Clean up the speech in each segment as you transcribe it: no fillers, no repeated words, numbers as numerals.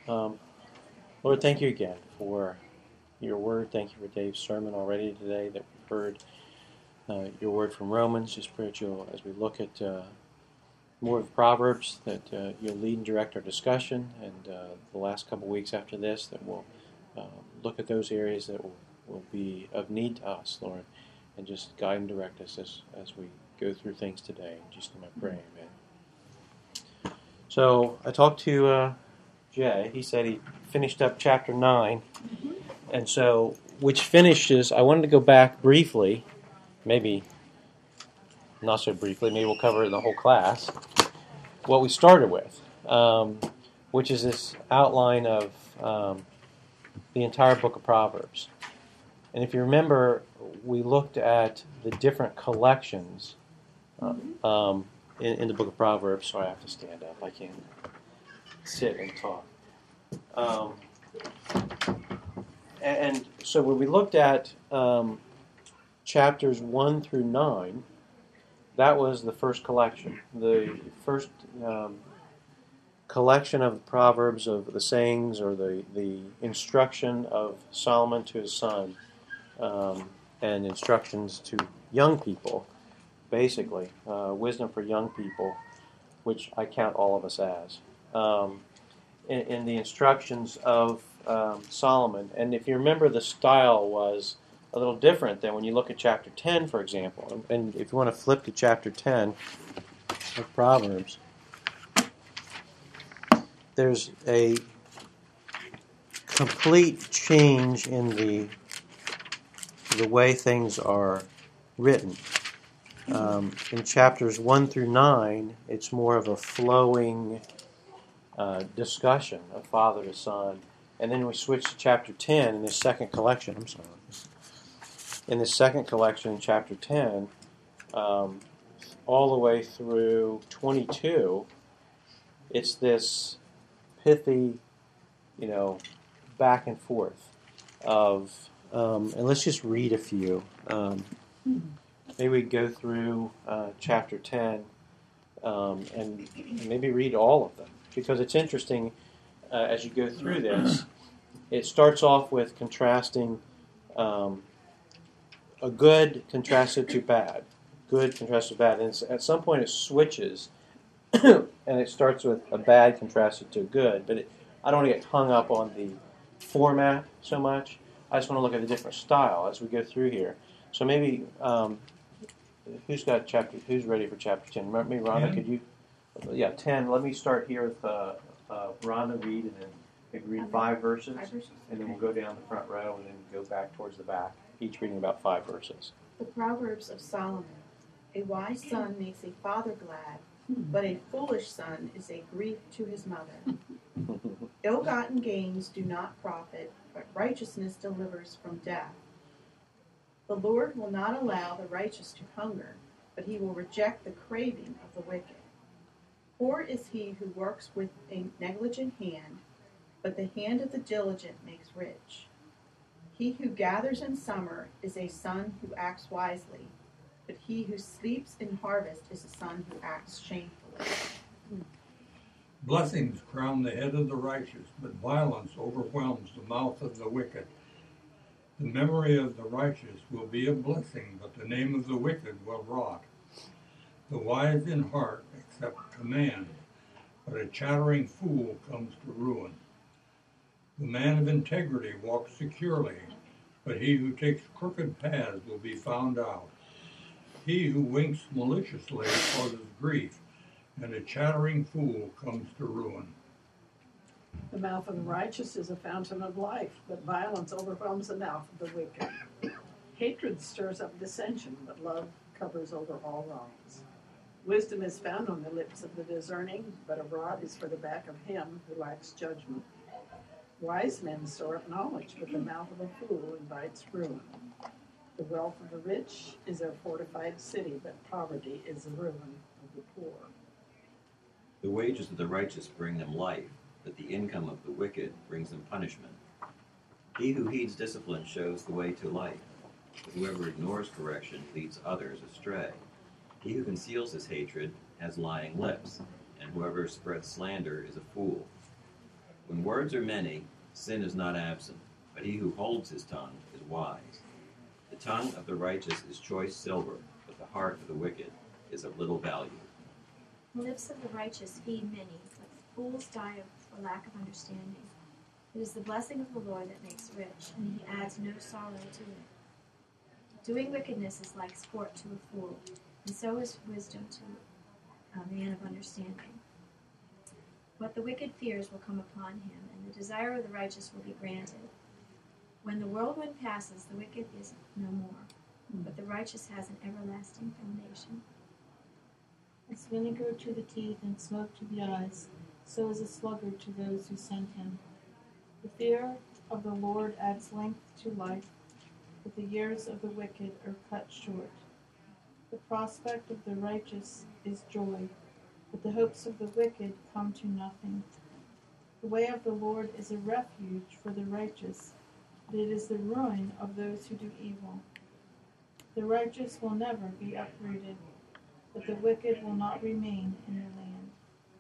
Lord, thank you again for your word. Thank you for Dave's sermon already today that we've heard your word from Romans. Just pray that you'll, as we look at more of the Proverbs, that you'll lead and direct our discussion, and the last couple weeks after this, that we'll look at those areas that will be of need to us, Lord, and just guide and direct us as we go through things today. In Jesus' name I pray, amen. So I talked to Jay. He said he finished up chapter 9, and so, which finishes, I wanted to go back briefly, maybe not so briefly, maybe we'll cover it in the whole class, what we started with, which is this outline of the entire book of Proverbs. And if you remember, we looked at the different collections in the book of Proverbs. Sorry, I have to stand up. I can't sit and talk. And so when we looked at chapters 1 through 9, that was the first collection. The first collection of the Proverbs, of the sayings, or the instruction of Solomon to his son, and instructions to young people, basically, wisdom for young people, which I count all of us as. In the instructions of Solomon. And if you remember, the style was a little different than when you look at chapter 10, for example. And if you want to flip to chapter 10 of Proverbs, there's a complete change in the way things are written. In chapters 1 through 9, it's more of a flowing discussion of father to son. And then we switch to chapter 10 in this second collection. In this second collection, in chapter 10, all the way through 22, it's this pithy, back and forth of, and let's just read a few. Maybe we go through chapter 10 and maybe read all of them, because it's interesting as you go through this. It starts off with contrasting a good contrasted to bad, good contrasted to bad, and at some point it switches, and it starts with a bad contrasted to good. But I don't want to get hung up on the format so much. I just want to look at the different style as we go through here. So maybe who's ready for chapter 10? Maybe Rhonda, could you? Yeah, 10. Let me start here with Rhonda read, and then maybe read 5 verses, and then we'll go down the front row and then go back towards the back, each reading about 5 verses. The Proverbs of Solomon. A wise son makes a father glad, but a foolish son is a grief to his mother. Ill-gotten gains do not profit, but righteousness delivers from death. The Lord will not allow the righteous to hunger, but he will reject the craving of the wicked. Poor is he who works with a negligent hand, but the hand of the diligent makes rich. He who gathers in summer is a son who acts wisely, but he who sleeps in harvest is a son who acts shamefully. Blessings crown the head of the righteous, but violence overwhelms the mouth of the wicked. The memory of the righteous will be a blessing, but the name of the wicked will rot. The wise in heart accept command, but a chattering fool comes to ruin. The man of integrity walks securely, but he who takes crooked paths will be found out. He who winks maliciously causes grief, and a chattering fool comes to ruin. The mouth of the righteous is a fountain of life, but violence overwhelms the mouth of the wicked. Hatred stirs up dissension, but love covers over all wrongs. Wisdom is found on the lips of the discerning, but a rod is for the back of him who lacks judgment. Wise men store up knowledge, but the mouth of a fool invites ruin. The wealth of the rich is a fortified city, but poverty is the ruin of the poor. The wages of the righteous bring them life, but the income of the wicked brings them punishment. He who heeds discipline shows the way to life, but whoever ignores correction leads others astray. He who conceals his hatred has lying lips, and whoever spreads slander is a fool. When words are many, sin is not absent, but he who holds his tongue is wise. The tongue of the righteous is choice silver, but the heart of the wicked is of little value. The lips of the righteous feed many, but fools die for lack of understanding. It is the blessing of the Lord that makes rich, and he adds no sorrow to it. Doing wickedness is like sport to a fool, and so is wisdom to a man of understanding. What the wicked fears will come upon him, and the desire of the righteous will be granted. When the whirlwind passes, the wicked is no more, but the righteous has an everlasting foundation. As vinegar to the teeth and smoke to the eyes, so is a sluggard to those who send him. The fear of the Lord adds length to life, but the years of the wicked are cut short. The prospect of the righteous is joy, but the hopes of the wicked come to nothing. The way of the Lord is a refuge for the righteous, but it is the ruin of those who do evil. The righteous will never be uprooted, but the wicked will not remain in the land.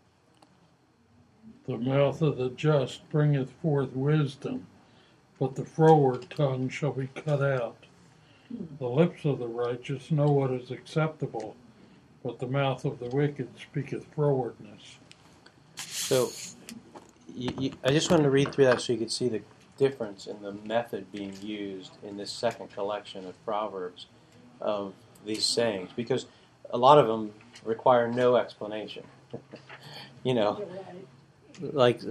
The mouth of the just bringeth forth wisdom, but the froward tongue shall be cut out. The lips of the righteous know what is acceptable, but the mouth of the wicked speaketh frowardness. So, I just wanted to read through that so you could see the difference in the method being used in this second collection of Proverbs of these sayings, because a lot of them require no explanation. You're right. Like,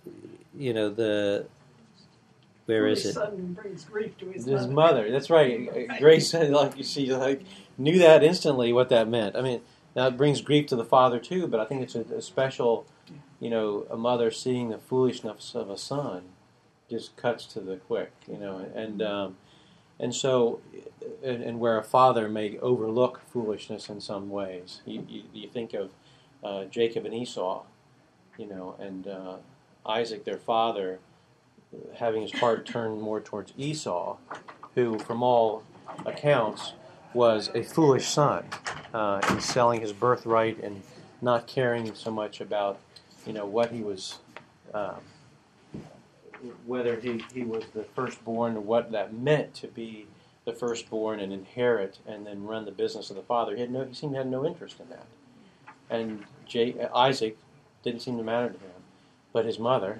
where is it? Son brings grief to his His mother. mother. That's right. Grace said, she knew that instantly what that meant. I mean, now it brings grief to the father too, but I think it's a special, a mother seeing the foolishness of a son just cuts to the quick, and so where a father may overlook foolishness in some ways. You think of Jacob and Esau, and Isaac, their father, having his heart turned more towards Esau, who, from all accounts, was a foolish son in selling his birthright and not caring so much about, what he was, whether he was the firstborn or what that meant to be the firstborn and inherit and then run the business of the father. He seemed to have no interest in that. And Isaac didn't seem to matter to him, but his mother,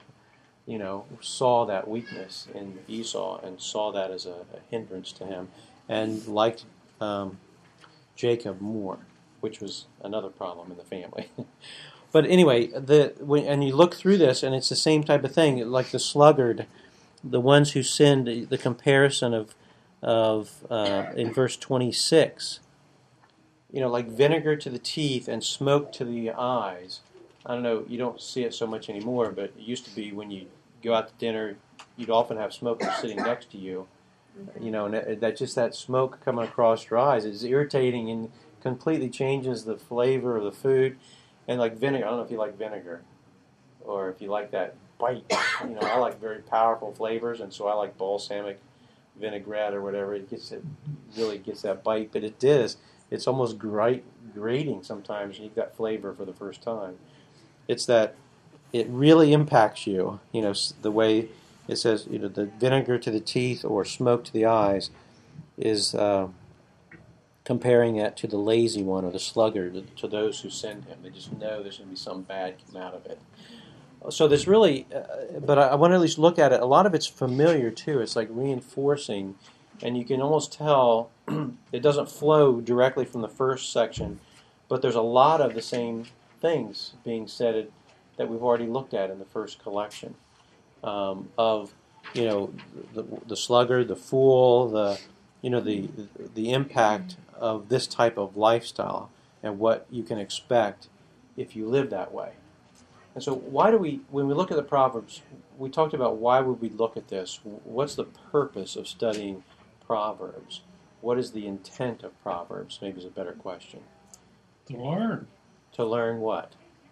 saw that weakness in Esau and saw that as a hindrance to him, and liked Jacob more, which was another problem in the family. But anyway, and you look through this, and it's the same type of thing, like the sluggard, the ones who sinned. The comparison of in verse 26, like vinegar to the teeth and smoke to the eyes. I don't know, you don't see it so much anymore, but it used to be when you go out to dinner, you'd often have smokers sitting next to you, and that smoke coming across your eyes is irritating and completely changes the flavor of the food. And like vinegar, I don't know if you like vinegar or if you like that bite. I like very powerful flavors, and so I like balsamic vinaigrette or whatever. It really gets that bite, but it's almost grating sometimes. You get that flavor for the first time. It's that it really impacts you, the way it says, the vinegar to the teeth or smoke to the eyes is comparing it to the lazy one or the sluggard, to those who send him. They just know there's going to be some bad come out of it. So there's really, but I want to at least look at it. A lot of it's familiar too. It's like reinforcing, and you can almost tell it doesn't flow directly from the first section, but there's a lot of the same things being said that we've already looked at in the first collection of the sluggard, the fool, the impact of this type of lifestyle and what you can expect if you live that way. And so when we look at the Proverbs, we talked about why would we look at this? What's the purpose of studying Proverbs? What is the intent of Proverbs? Maybe is a better question. To learn. To learn what?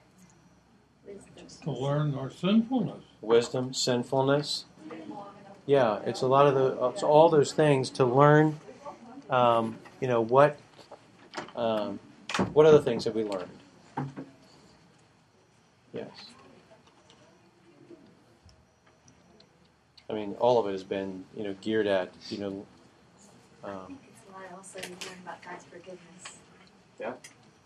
To learn our sinfulness. Wisdom, sinfulness. Yeah, it's a lot of it's all those things to learn. What other things have we learned? Yes. I mean, all of it has been, geared at, It's why also you learn about God's forgiveness. Yeah.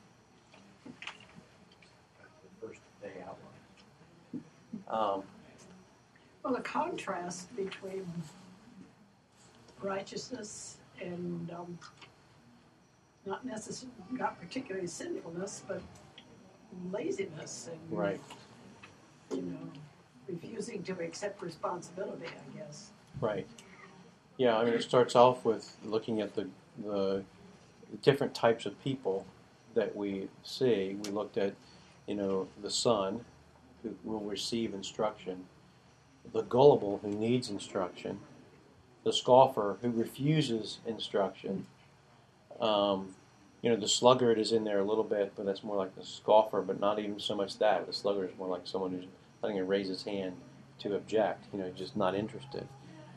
The first day outline. Well, the contrast between righteousness and not particularly sinfulness, but laziness and Right. Refusing to accept responsibility, I guess. Right. Yeah, I mean, it starts off with looking at the different types of people that we see. We looked at, the son who will receive instruction, the gullible who needs instruction, the scoffer who refuses instruction. The sluggard is in there a little bit, but that's more like the scoffer, but not even so much that. The sluggard is more like someone who's letting him raise his hand to object, just not interested.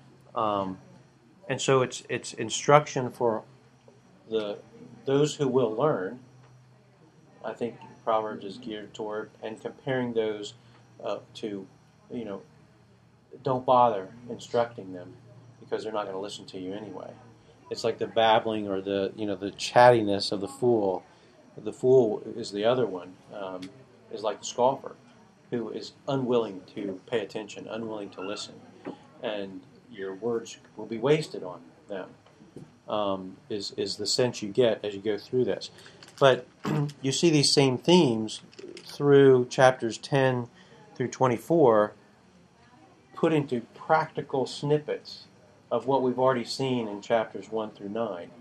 And so it's instruction for those who will learn. I think Proverbs is geared toward, and comparing those to, don't bother instructing them because they're not going to listen to you anyway. It's like the babbling or the chattiness of the fool. The fool is the other one, is like the scoffer, who is unwilling to pay attention, unwilling to listen, and your words will be wasted on them. Is the sense you get as you go through this. But you see these same themes through chapters 10 through 24 put into practical snippets of what we've already seen in chapters 1 through 9.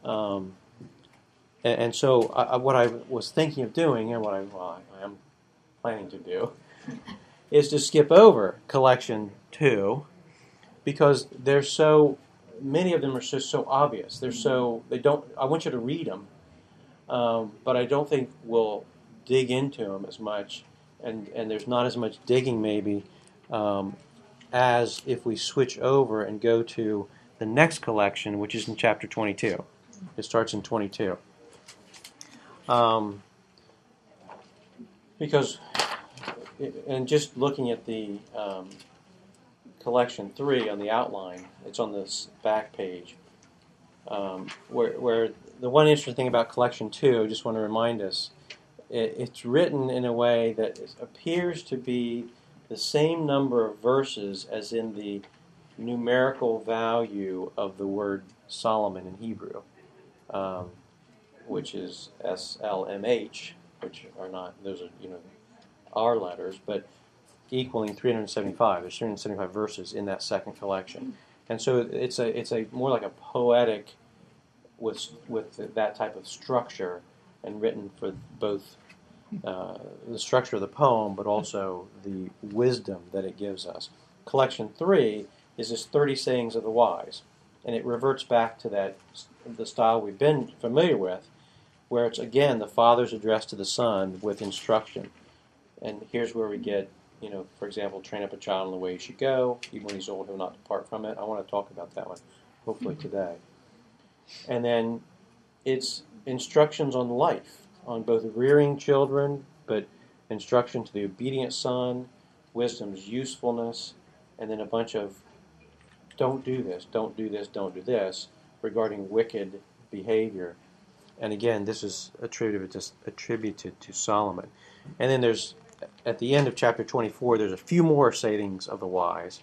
And so what I was thinking of doing, and what I am planning to do, is to skip over collection 2, because they're so, many of them are just so obvious. I want you to read them, but I don't think we'll dig into them as much, and there's not as much digging maybe as if we switch over and go to the next collection, which is in chapter 22. It starts in 22. Because, and just looking at the collection 3 on the outline, it's on this back page, where the one interesting thing about collection 2, I just want to remind us, it's written in a way that appears to be the same number of verses as in the numerical value of the word Solomon in Hebrew, which is SLMH, which are not, those are, our letters, but equaling 375. There's 375 verses in that second collection. And so it's a more like a poetic with that type of structure, and written for both the structure of the poem, but also the wisdom that it gives us. Collection 3 is this 30 sayings of the wise, and it reverts back to the style we've been familiar with, where it's again the father's address to the son with instruction. And here's where we get, for example, train up a child in the way he should go, even when he's old, he'll not depart from it. I want to talk about that one, hopefully today. And then it's instructions on life, on both rearing children, but instruction to the obedient son, wisdom's usefulness, and then a bunch of don't do this, don't do this, don't do this, regarding wicked behavior. And again, this is attributed to Solomon. And then there's, at the end of chapter 24, there's a few more sayings of the wise.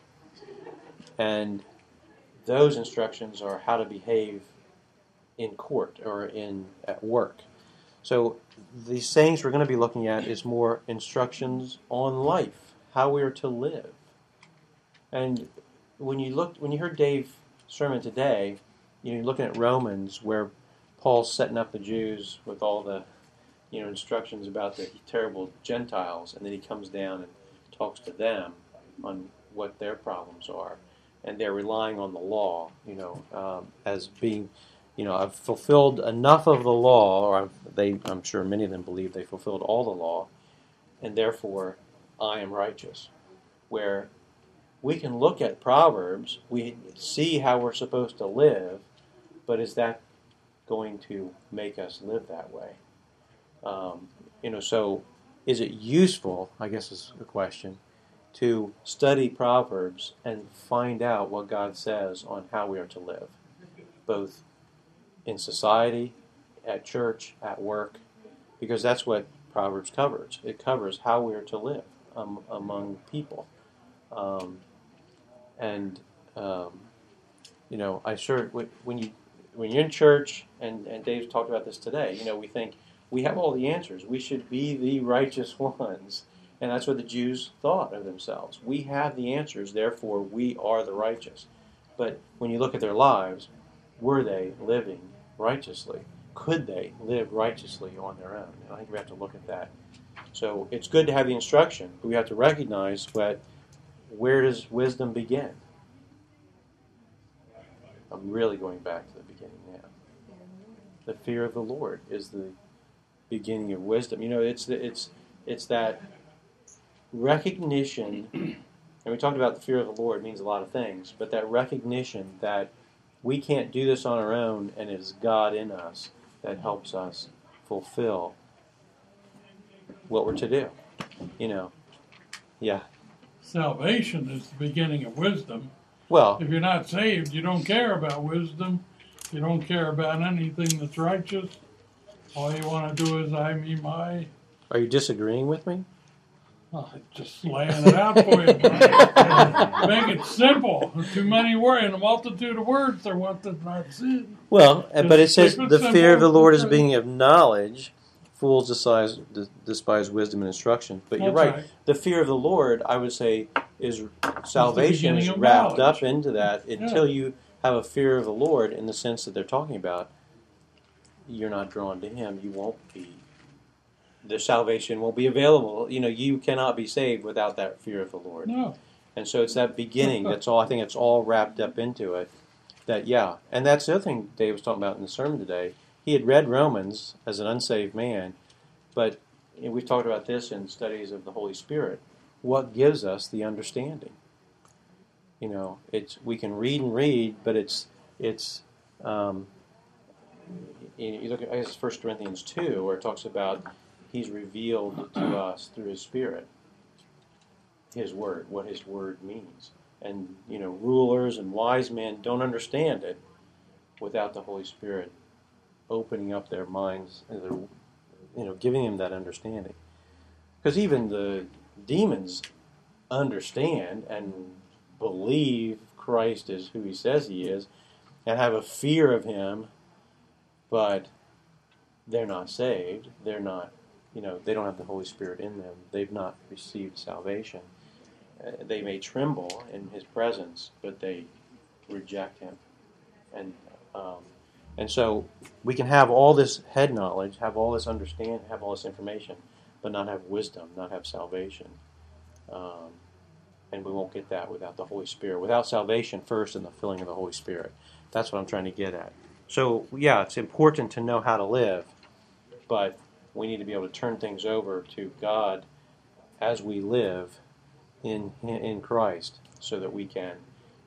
And those instructions are how to behave in court or at work. So these sayings we're going to be looking at is more instructions on life, how we are to live. And when you heard Dave's sermon today, you're looking at Romans, where Paul's setting up the Jews with all the instructions about the terrible Gentiles, and then he comes down and talks to them on what their problems are, and they're relying on the law, as being, I've fulfilled enough of the law, or I'm sure many of them believe they fulfilled all the law, and therefore I am righteous. Where we can look at Proverbs, we see how we're supposed to live, but is that going to make us live that way? So is it useful, I guess is the question, to study Proverbs and find out what God says on how we are to live, both in society, at church, at work, because that's what Proverbs covers. It covers how we are to live among people. I sure when you're in church, and Dave talked about this today. We think we have all the answers. We should be the righteous ones, and that's what the Jews thought of themselves. We have the answers, therefore we are the righteous. But when you look at their lives, were they living righteously? Could they live righteously on their own? And I think we have to look at that. So it's good to have the instruction, but we have to recognize where does wisdom begin? I'm really going back to the beginning now. The fear of the Lord is the beginning of wisdom. It's that recognition, and we talked about the fear of the Lord means a lot of things, but that recognition that we can't do this on our own, and it is God in us that helps us fulfill what we're to do. Yeah. Salvation is the beginning of wisdom. Well, If you're not saved, you don't care about wisdom. You don't care about anything that's righteous. All you want to do is I, me, my. are you disagreeing with me? Oh, just laying it out for you, Brian. Make it simple. Too many words. In a multitude of words, there what does not sin. Well, but it says keep it the fear of the simple. Lord is being of knowledge. Fools despise wisdom and instruction. But you're That's right. The fear of the Lord, I would say, is salvation is beginning of wrapped knowledge. up into that. Until you have a fear of the Lord in the sense that they're talking about, you're not drawn to Him. You won't be. The salvation won't be available. You cannot be saved without that fear of the Lord. No. And so it's that beginning. That's all. I think it's all wrapped up into it. And that's the other thing Dave was talking about in the sermon today. He had read Romans as an unsaved man, but we've talked about this in studies of the Holy Spirit. What gives us the understanding? We can read, but it's you look at 1 Corinthians 2, where it talks about He's revealed to us through His Spirit His Word, what His Word means. And, rulers and wise men don't understand it without the Holy Spirit opening up their minds, giving them that understanding. Because even the demons understand and believe Christ is who He says He is and have a fear of Him, but they're not saved. They're not, they don't have the Holy Spirit in them. They've not received salvation. They may tremble in His presence, but they reject Him. And so we can have all this head knowledge, have all this understanding, have all this information, but not have wisdom, not have salvation. And we won't get that without the Holy Spirit. Without salvation first and the filling of the Holy Spirit. That's what I'm trying to get at. So, yeah, it's important to know how to live, but we need to be able to turn things over to God as we live in Christ so that we can,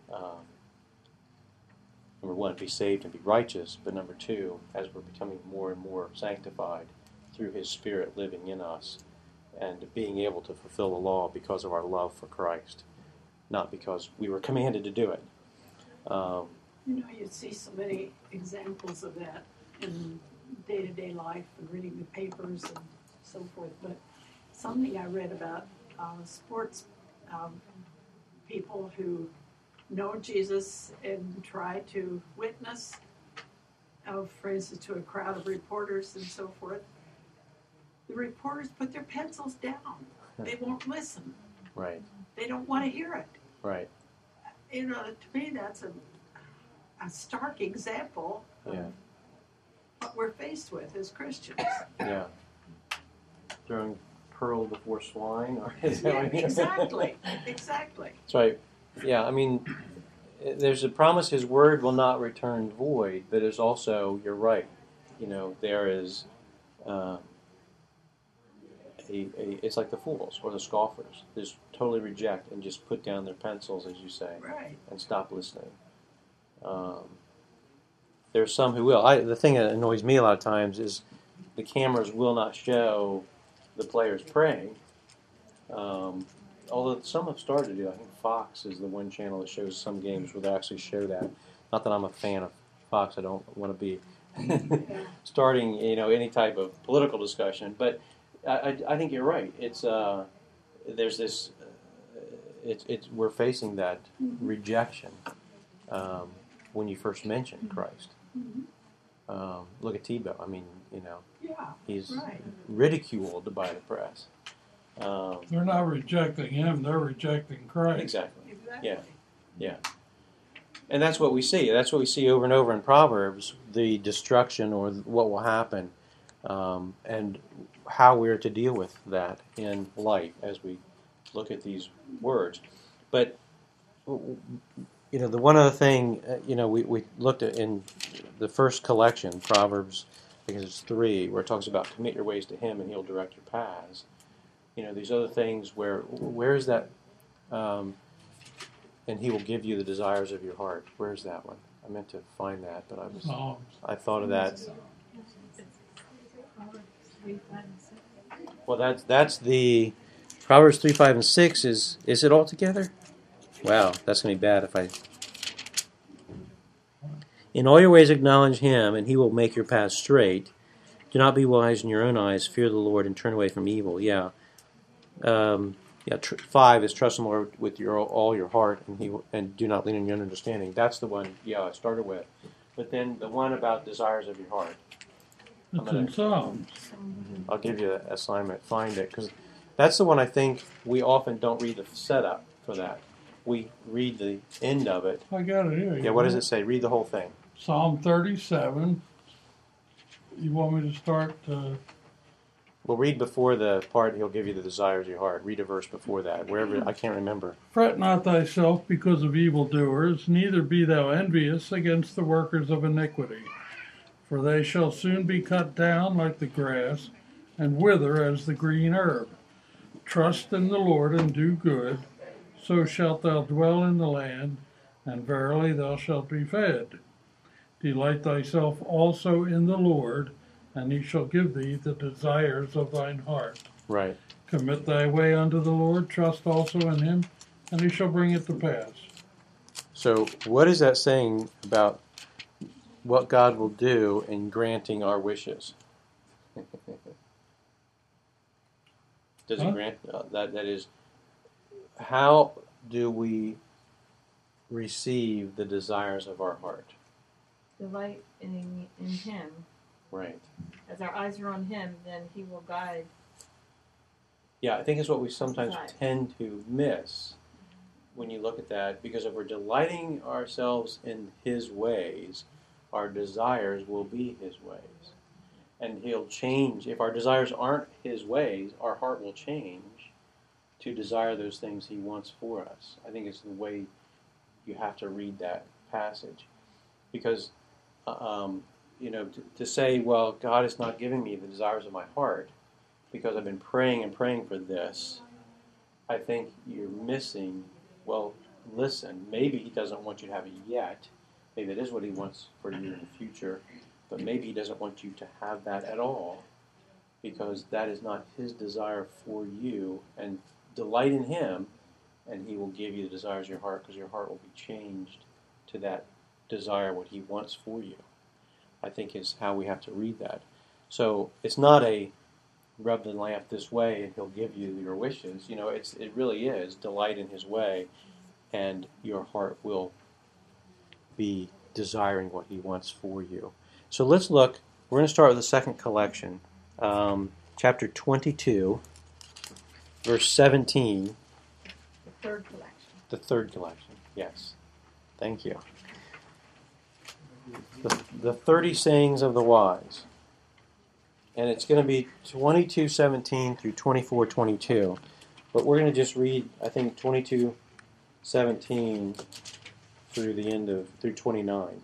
number one, be saved and be righteous, but number two, as we're becoming more and more sanctified through His Spirit living in us and being able to fulfill the law because of our love for Christ, not because we were commanded to do it. You see so many examples of that in day-to-day life and reading the papers and so forth. But something I read about sports people who know Jesus and try to witness, for instance, to a crowd of reporters and so forth. The reporters put their pencils down. They won't listen. Right. They don't want to hear it. Right. To me, that's a stark example of what we're faced with as Christians. Yeah. Throwing pearl before swine? Or Exactly. That's right. Yeah, I mean, there's a promise His Word will not return void, but there's also, you're right, there is it's like the fools or the scoffers. They just totally reject and just put down their pencils, as you say, Right. and stop listening. There's some who will. The thing that annoys me a lot of times is the cameras will not show the players praying, although some have started to do. I think Fox is the one channel that shows some games where they actually show that. Not that I'm a fan of Fox. I don't want to be starting, any type of political discussion. But I think you're right. It's there's this. We're facing that rejection when you first mention Christ. Look at Tebow. I mean, he's Right. ridiculed by the press. They're not rejecting him, they're rejecting Christ. Exactly. Exactly. Yeah. And that's what we see. That's what we see over and over in Proverbs, the destruction or what will happen, and how we're to deal with that in life as we look at these words. But, the one other thing, we looked at in the first collection, Proverbs, I think it's 3, where it talks about commit your ways to Him and He'll direct your paths. These other things where is that, and He will give you the desires of your heart. Where's that one? I meant to find that, but Psalms. I thought of that. Proverbs 3, 5, and 6. Well, that's the Proverbs 3, 5, and 6. Is it all together? Wow, that's going to be bad if I... In all your ways acknowledge Him, and He will make your path straight. Do not be wise in your own eyes. Fear the Lord and turn away from evil. Yeah. 5 is trust in the Lord with all your heart, and do not lean on your own understanding. That's the one, I started with. But then the one about desires of your heart. It's in Psalms. I'll give you an assignment. Find it, because that's the one I think we often don't read the setup for that. We read the end of it. I got it here. Yeah, what does it say? Read the whole thing. Psalm 37. You want me to start? Well, read before the part He'll give you the desires of your heart. Read a verse before that. Wherever, I can't remember. Fret not thyself because of evildoers, neither be thou envious against the workers of iniquity. For they shall soon be cut down like the grass, and wither as the green herb. Trust in the Lord and do good, so shalt thou dwell in the land, and verily thou shalt be fed. Delight thyself also in the Lord, and He shall give thee the desires of thine heart. Right. Commit thy way unto the Lord, trust also in Him, and He shall bring it to pass. So what is that saying about what God will do in granting our wishes? Does He grant that is, how do we receive the desires of our heart? Delight in Him. Right. As our eyes are on Him, then He will guide. Yeah, I think it's what we sometimes Right. tend to miss when you look at that, because if we're delighting ourselves in His ways, our desires will be His ways. And He'll change. If our desires aren't His ways, our heart will change to desire those things He wants for us. I think it's the way you have to read that passage. Because, to say, well, God is not giving me the desires of my heart because I've been praying and praying for this, I think you're missing, well, listen, maybe He doesn't want you to have it yet. Maybe it is what He wants for you in the future. But maybe He doesn't want you to have that at all, because that is not His desire for you. And delight in Him, and He will give you the desires of your heart, because your heart will be changed to that desire, what He wants for you. I think is how we have to read that. So it's not a rub the lamp this way and He'll give you your wishes. It really is delight in His way, and your heart will be desiring what He wants for you. So let's look. We're going to start with the second collection, chapter 22, verse 17. The third collection. The third collection, yes. Thank you. The 30 sayings of the wise. And it's going to be 22:17 through 24:22. But we're going to just read, I think, 22:17 through the end of, through 29.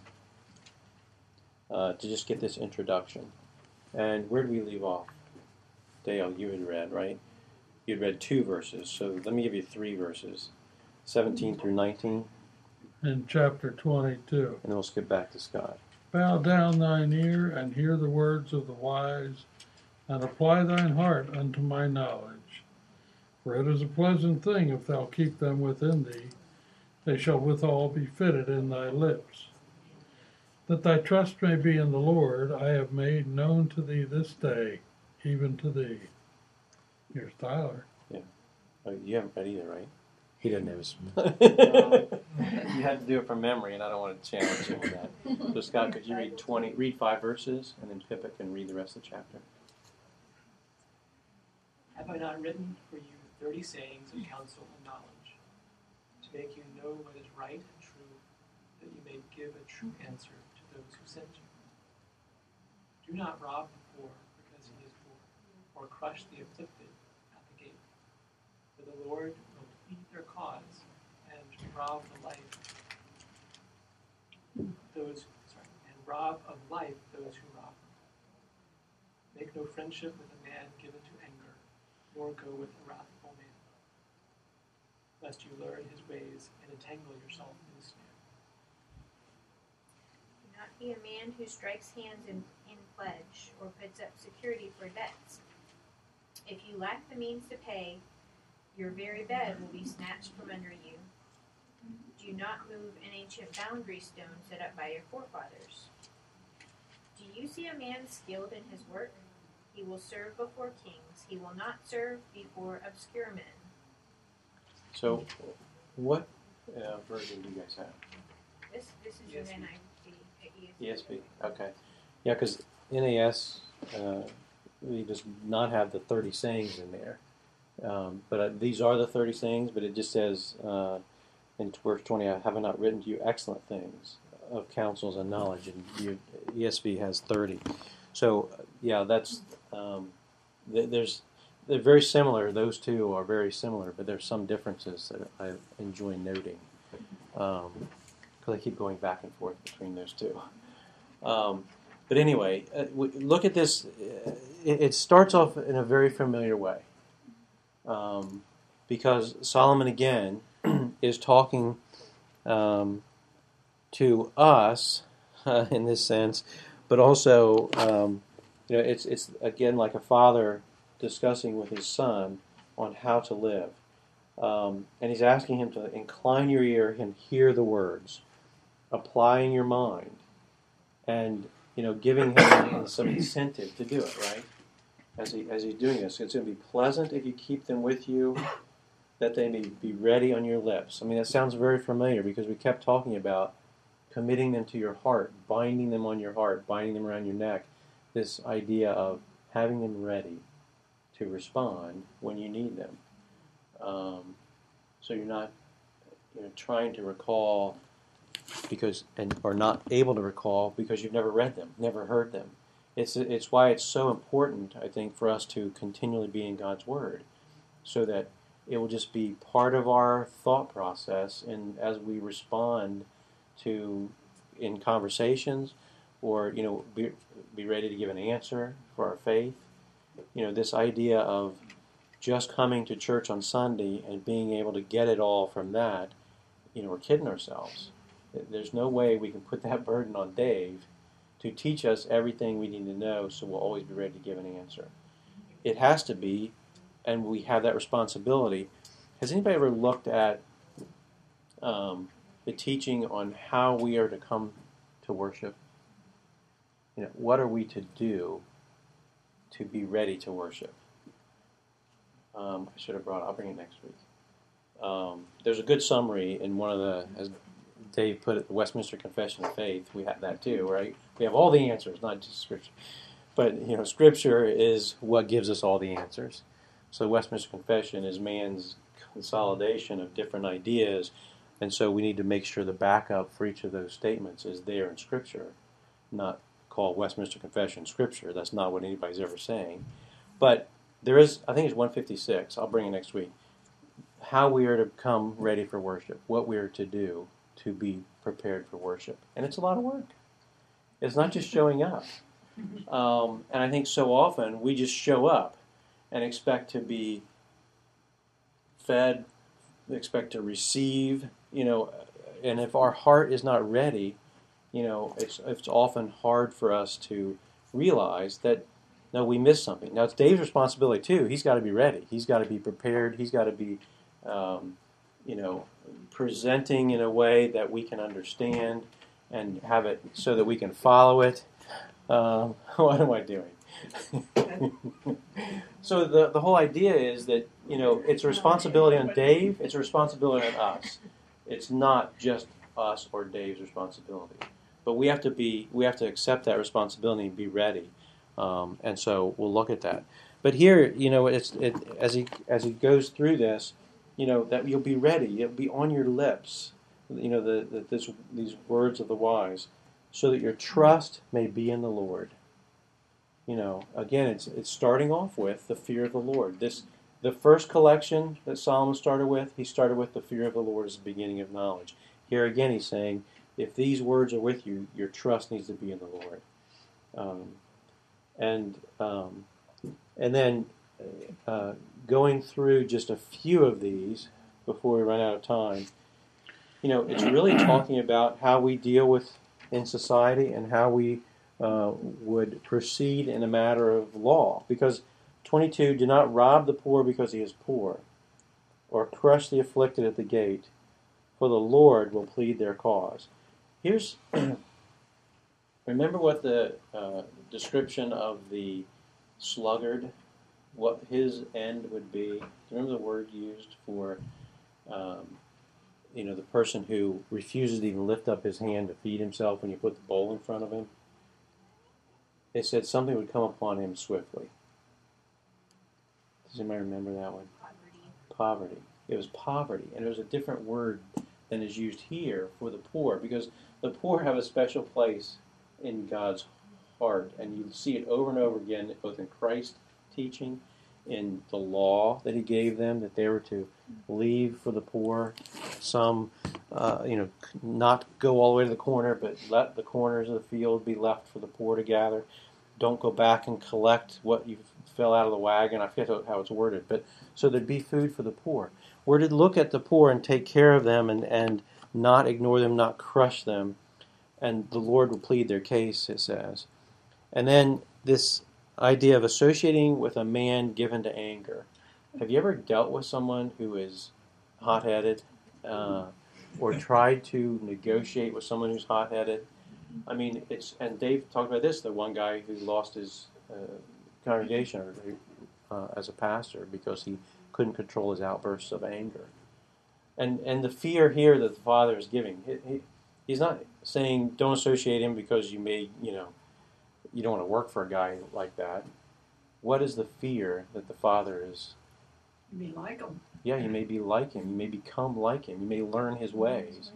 To just get this introduction. And where did we leave off? Dale, you had read, right? You had read 2 verses, so let me give you 3 verses. 17 through 19. In chapter 22. And then we'll skip back to Scott. Bow down thine ear, and hear the words of the wise, and apply thine heart unto my knowledge. For it is a pleasant thing if thou keep them within thee. They shall withal be fitted in thy lips. That thy trust may be in the Lord, I have made known to thee this day, even to thee. Here's Tyler. Oh, you haven't read either, right? He doesn't have his. You had to do it from memory, and I don't want to challenge you with that. So, Scott, could you read 5 verses, and then Pippa can read the rest of the chapter? Have I not written for you 30 sayings of counsel and knowledge, to make you know what is right and true, that you may give a true answer to those who sent you? Do not rob the poor because he is poor, or crush the afflicted at the gate. For the Lord will plead their cause and rob of life those who rob them. Make no friendship with a man given to anger, nor go with a wrathful man, lest you learn his ways and entangle yourself in his snare. Do not be a man who strikes hands in pledge or puts up security for debts. If you lack the means to pay, your very bed will be snatched from under you. Do not move an ancient boundary stone set up by your forefathers. Do you see a man skilled in his work? He will serve before kings. He will not serve before obscure men. So, what version do you guys have? This is your NIV. ESV. Okay. Yeah, because NAS we does not have the 30 sayings in there. But these are the 30 sayings, but it just says in verse 20, I have not written to you excellent things of counsels and knowledge, and ESV has 30. So, yeah, that's they're very similar. Those two are very similar, but there's some differences that I enjoy noting because I keep going back and forth between those two. But anyway, look at this. It starts off in a very familiar way because Solomon again is talking to us in this sense, but also it's again like a father discussing with his son on how to live, and he's asking him to incline your ear and hear the words, applying your mind, and giving him some incentive to do it, right? As he's doing this, it's going to be pleasant if you keep them with you, that they may be ready on your lips. I mean, that sounds very familiar because we kept talking about committing them to your heart, binding them on your heart, binding them around your neck. This idea of having them ready to respond when you need them. So you're not trying to recall or not able to recall because you've never read them, never heard them. It's why it's so important, I think, for us to continually be in God's Word, so that it will just be part of our thought process, and as we respond to in conversations, or be ready to give an answer for our faith. This idea of just coming to church on Sunday and being able to get it all from that, we're kidding ourselves. There's no way we can put that burden on Dave to teach us everything we need to know so we'll always be ready to give an answer. It has to be, and we have that responsibility. Has anybody ever looked at the teaching on how we are to come to worship? What are we to do to be ready to worship? I should have I'll bring it next week. There's a good summary in one of the, as Dave put it, the Westminster Confession of Faith. We have that too, right? We have all the answers, not just Scripture. But, Scripture is what gives us all the answers. So the Westminster Confession is man's consolidation of different ideas, and so we need to make sure the backup for each of those statements is there in Scripture, not call Westminster Confession Scripture. That's not what anybody's ever saying. But there is, I think it's 156, I'll bring it next week, how we are to come ready for worship, what we are to do to be prepared for worship. And it's a lot of work. It's not just showing up. And I think so often we just show up and expect to be fed, expect to receive, and if our heart is not ready, it's often hard for us to realize that, No, we missed something. Now, it's Dave's responsibility, too. He's got to be ready. He's got to be prepared. He's got to be, presenting in a way that we can understand and have it so that we can follow it. What am I doing? So the whole idea is that, it's a responsibility on Dave. It's a responsibility on us. It's not just us or Dave's responsibility. But we have to accept that responsibility and be ready. And so we'll look at that. But here, as he goes through this, that you'll be ready. It'll be on your lips. These words of the wise, so that your trust may be in the Lord. Again, it's starting off with the fear of the Lord. The first collection that Solomon started with, he started with the fear of the Lord as the beginning of knowledge. Here again, he's saying, if these words are with you, your trust needs to be in the Lord. And then going through just a few of these before we run out of time, it's really talking about how we deal in society and how we would proceed in a matter of law. Because 22, do not rob the poor because he is poor, or crush the afflicted at the gate, for the Lord will plead their cause. Remember what the description of the sluggard, what his end would be? Do you remember the word used for, the person who refuses to even lift up his hand to feed himself when you put the bowl in front of him? They said something would come upon him swiftly. Does anybody remember that one? Poverty. It was poverty, and it was a different word than is used here for the poor, because the poor have a special place in God's heart, and you see it over and over again, both in Christ's teaching, in the law that he gave them, that they were to leave for the poor, some, not go all the way to the corner, but let the corners of the field be left for the poor to gather. Don't go back and collect what you fell out of the wagon. I forget how it's worded, but so there'd be food for the poor. We're to look at the poor and take care of them and not ignore them, not crush them, and the Lord will plead their case, it says. And then this idea of associating with a man given to anger. Have you ever dealt with someone who is hot-headed or tried to negotiate with someone who's hot-headed? I mean, and Dave talked about this, the one guy who lost his congregation as a pastor because he couldn't control his outbursts of anger. And the fear here that the Father is giving, he's not saying don't associate him because you may, you don't want to work for a guy like that. What is the fear that the Father is? You may like him. Yeah, you may be like him. You may become like him. You may learn his ways.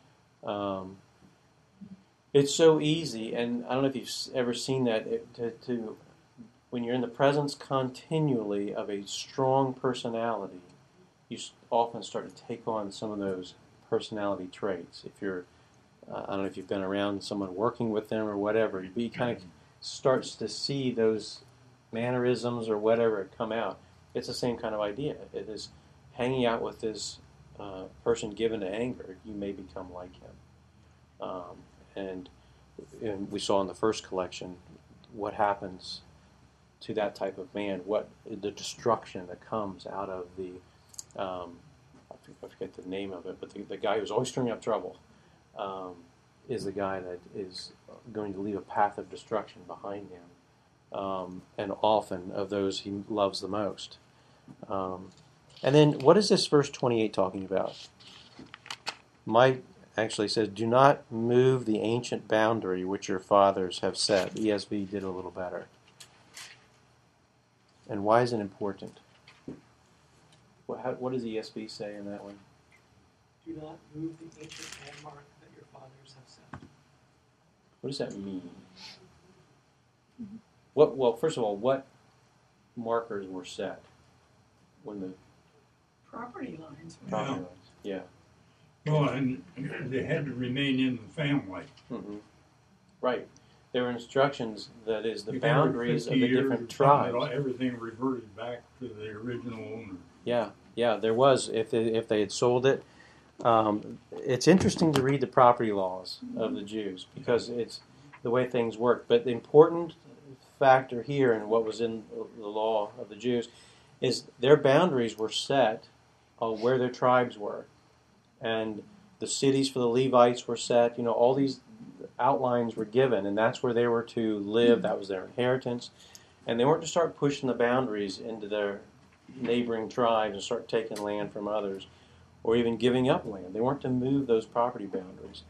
It's so easy, and I don't know if you've ever seen that, to when you're in the presence continually of a strong personality, you often start to take on some of those personality traits. If you're, I don't know if you've been around someone working with them or whatever, he kind of starts to see those mannerisms or whatever come out. It's the same kind of idea. It is hanging out with this person given to anger, you may become like him. And we saw in the first collection what happens to that type of man, what the destruction that comes out of the, I forget the name of it, but the guy who's always stirring up trouble is the guy that is going to leave a path of destruction behind him, and often of those he loves the most. And then what is this verse 28 talking about? Mike actually says, do not move the ancient boundary which your fathers have set. ESV did a little better. And why is it important? What does ESV say in that one? Do not move the ancient landmark that your fathers have set. What does that mean? Well, first of all, what markers were set when the Property lines. property lines? Yeah. Well, and they had to remain in the family. Mm-hmm. Right. There were instructions, that is, the If every boundaries 50 of the years different or something, tribes. Everything reverted back to the original owner. Yeah, there was. If they had sold it, it's interesting to read the property laws of the Jews because it's the way things work. But the important factor here in what was in the law of the Jews is their boundaries were set on where their tribes were. And the cities for the Levites were set. All these outlines were given, and that's where they were to live. That was their inheritance. And they weren't to start pushing the boundaries into their neighboring tribes and start taking land from others, or even giving up land. They weren't to move those property boundaries.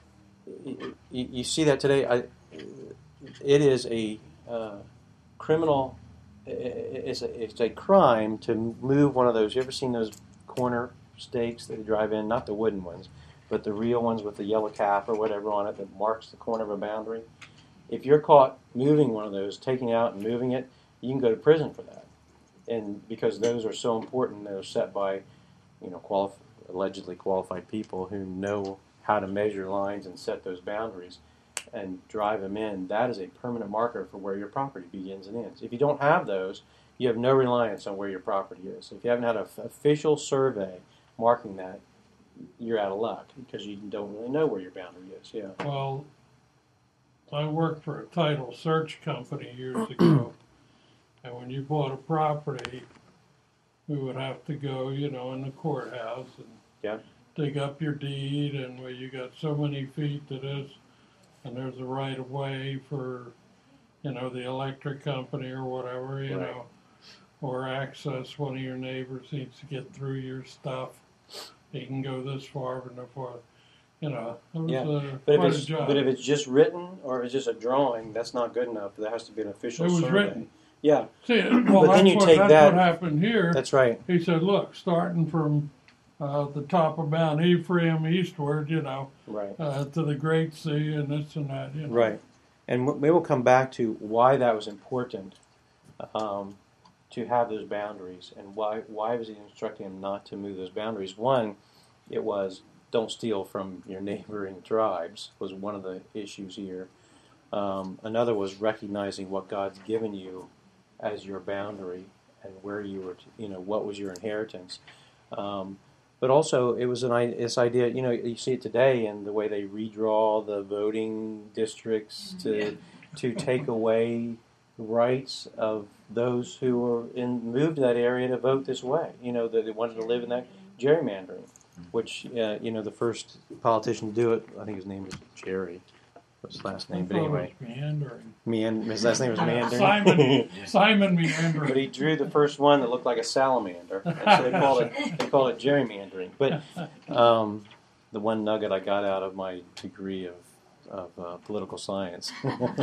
You see that today. It is a criminal. It's a crime to move one of those. You ever seen those corner stakes that they drive in? Not the wooden ones, but the real ones with the yellow cap or whatever on it that marks the corner of a boundary. If you're caught moving one of those, taking out and moving it, you can go to prison for that. And because those are so important, they're set by, allegedly qualified people who know how to measure lines and set those boundaries and drive them in. That is a permanent marker for where your property begins and ends. If you don't have those, you have no reliance on where your property is. If you haven't had an official survey marking that, you're out of luck because you don't really know where your boundary is. Yeah. Well, I worked for a title search company years ago, and when you bought a property, we would have to go, in the courthouse and dig up your deed, and where you got so many feet to this, and there's a right of way for, the electric company or whatever, you know, or access. One of your neighbors needs to get through your stuff. He can go this far, but no farther. It was quite a job. But if it's just written or it's just a drawing, that's not good enough. There has to be an official survey. It was written. Yeah. See, well, but then you take that's what happened here. That's right. He said, look, starting from the top of Mount Ephraim eastward, right. To the Great Sea and this and that. Right. And maybe we'll come back to why that was important to have those boundaries and why was he instructing him not to move those boundaries. One, it was don't steal from your neighboring tribes was one of the issues here. Another was recognizing what God's given you as your boundary and where you were, what was your inheritance. But also, it was this idea, you see it today in the way they redraw the voting districts to take away rights of those who were moved to that area to vote this way. That they wanted to live in that gerrymandering, which, the first politician to do it, I think his name was Jerry. What's his last name? But anyway, Meandering. His last name was Meandering. Simon Meandering. But he drew the first one that looked like a salamander, and so they called it gerrymandering. But the one nugget I got out of my degree of political science,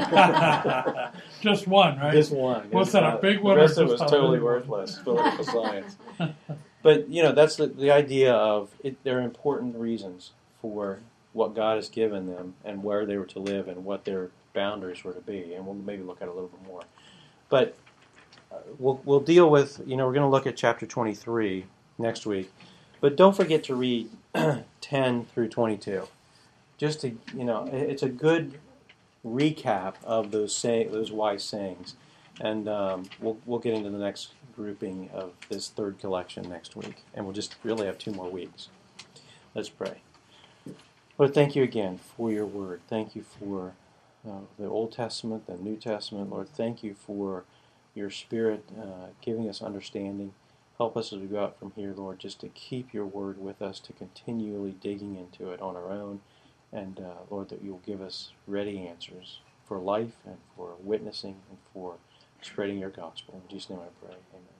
just one, right? Just one. What's that? A big one? The rest of it was totally worthless. Political science. But that's the idea of it. There are important reasons for what God has given them and where they were to live and what their boundaries were to be, and we'll maybe look at it a little bit more. But we'll deal with, we're going to look at chapter 23 next week. But don't forget to read 10 through 22. Just to, it's a good recap of those wise sayings. And we'll get into the next grouping of this third collection next week. And we'll just really have 2 more weeks. Let's pray. Lord, thank you again for your word. Thank you for the Old Testament, the New Testament. Lord, thank you for your Spirit giving us understanding. Help us as we go out from here, Lord, just to keep your word with us, to continually digging into it on our own. And, Lord, that you will give us ready answers for life and for witnessing and for spreading your gospel. In Jesus' name I pray. Amen.